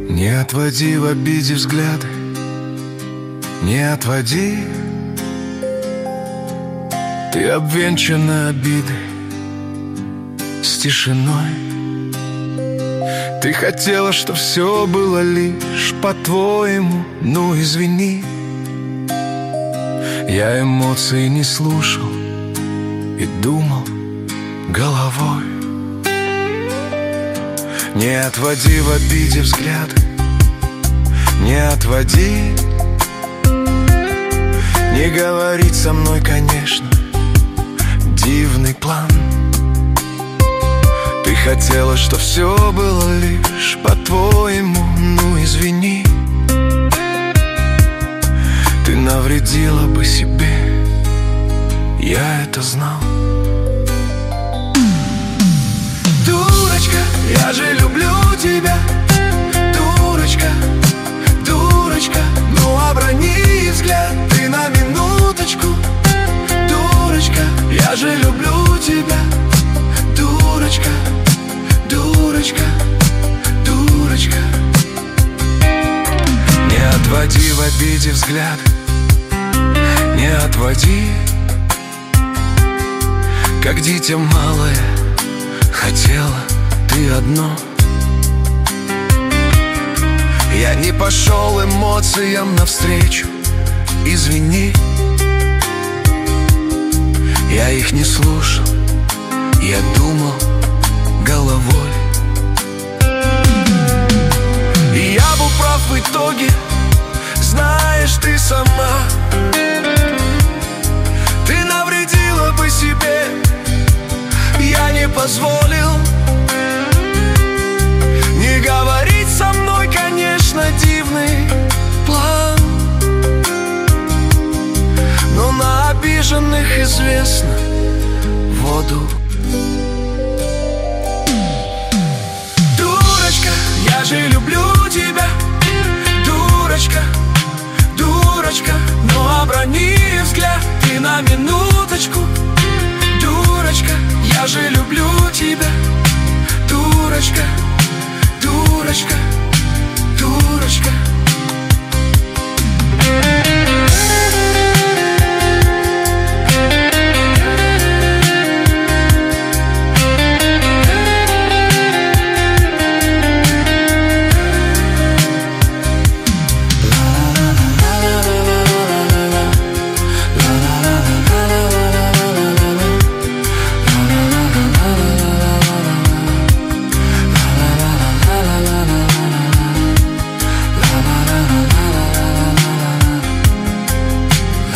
Не отводи в обиде взгляды, не отводи. Ты обвенчана обидой с тишиной. Ты хотела, что все было лишь по-твоему. Ну извини, я эмоций не слушал и думал головой. Не отводи в обиде взгляд, не отводи. Не говорить со мной, конечно, дивный план. Ты хотела, что все было лишь по-твоему. Ну извини, ты навредила бы себе, я это знал. Дурочка, я же люблю тебя. Дурочка, дурочка, ну оброни взгляд ты на минуточку. Дурочка, я же люблю тебя. Дурочка, дурочка, дурочка. Не отводи в обиде взгляд, не отводи. Как дитя малое хотела ты одно. Я не пошел эмоциям навстречу, извини. Я их не слушал, я думал головой. И я был прав в итоге, знаешь ты сама. Ты навредила бы себе, я не позволил. Не говорить со мной, конечно, дивный план. Но на обиженных известно воду. Дурочка, я же люблю тебя. Дурочка, дурочка, но оброни взгляд ты на минуточку. Дурочка, я же люблю тебя. Дурочка,